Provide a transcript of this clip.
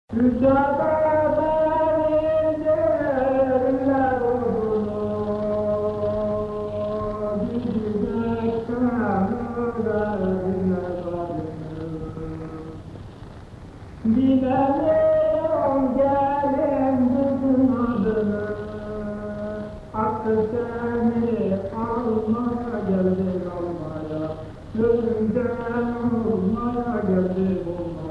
Mücadeleler oldu, gidecekten bilemiyorum gelin bütün adını, hakkı seni almaya geldik almaya, sözümden olmaya geldik olmaya.